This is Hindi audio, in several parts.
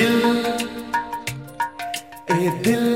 दिल ए दिल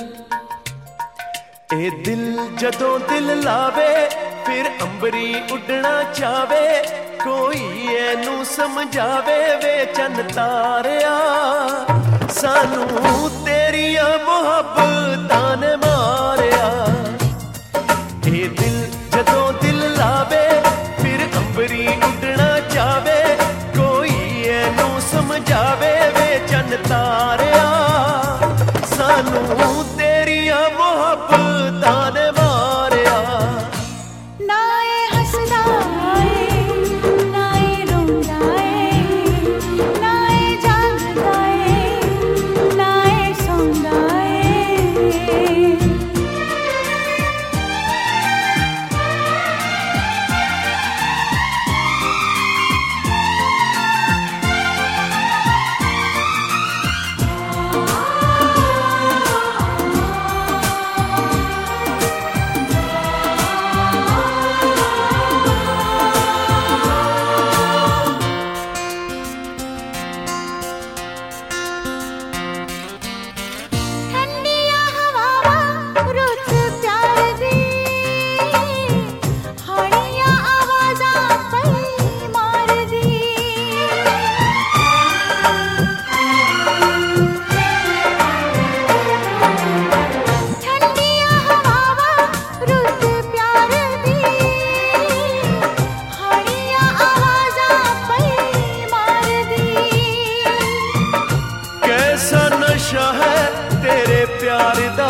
ए दिल जदों दिल लावे फिर अंबरी उड़ना चावे कोई एनू समझावे वे चन तारिया सानू तेरिया मोहब्बतां ने मारिया। ए दिल जदों दिल लावे फिर अंबरी उड़ना चावे कोई एनू समझावे वे चन तारिया सानू तेरिया मोहब्बतां ने मारिया। ना ए हसदा ए ना ए रोंदा ए ना ए जागदा ए ना ए सौंदा ए। नशा है तेरे प्यार दा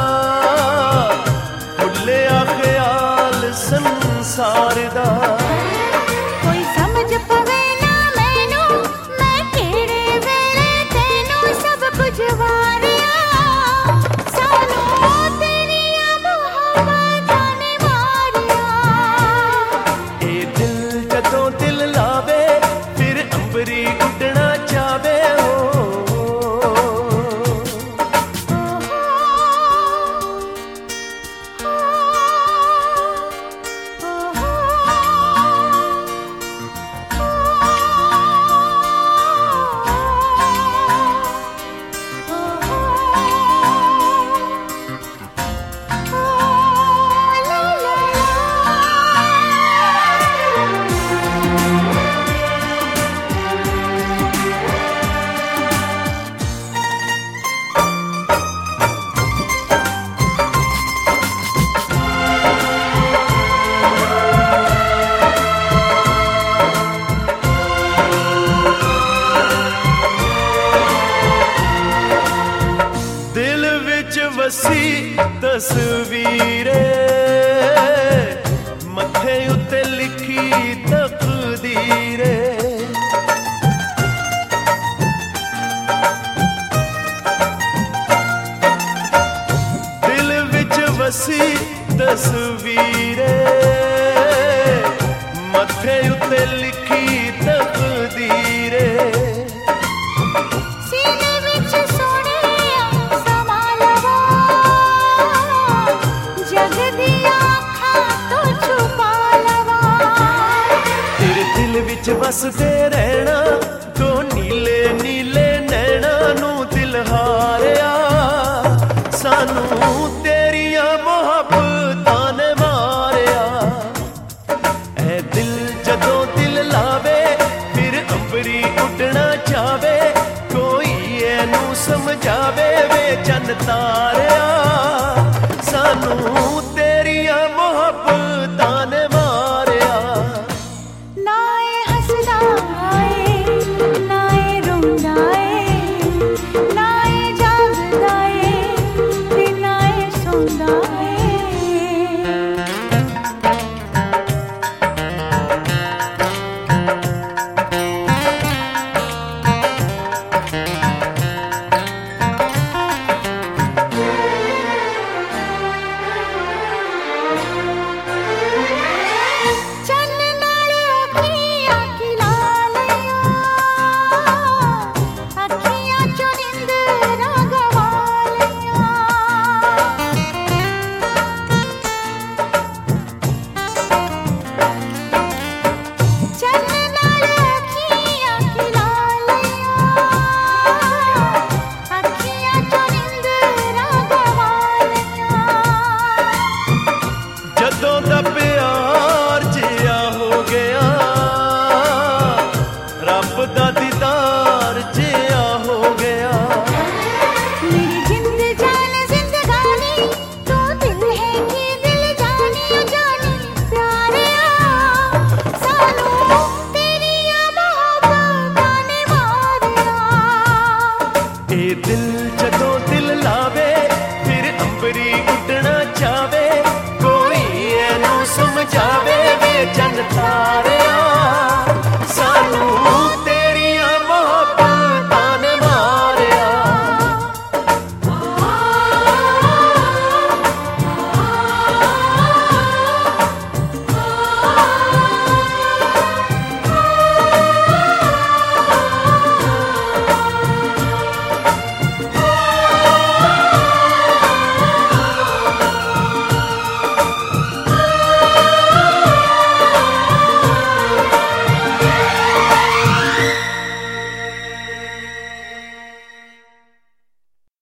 भुलिया ख्याल संसार दा कोई समझ पवे ना मैनू मैं केड़े वेले तेनू सब कुछ वारिया सानू तेरिया मोहब्बतां ने मारिया। ए दिल जदों दिल लावे फिर अंबरी उड़ना चावे वसी तस्वीरे मथे उत्ते लिखी तकदीरे दिल विच वसी तस्वीरे मथे उत्ते लिखी तकदीरे विच बसदे रहना दो नीले नीले नैना नू दिल हारिया सानू तेरिया मोहब्बतां ने मारिया। ऐ दिल जदों दिल लावे फिर अंबरी उड़ना चावे कोई एनू समझावे वे चन तारिया सानू तेरिया मोहब्बतां ने मारिया। ਜਾਵੇ ਵੇ ਚੰਨ ਤਾਰੇ।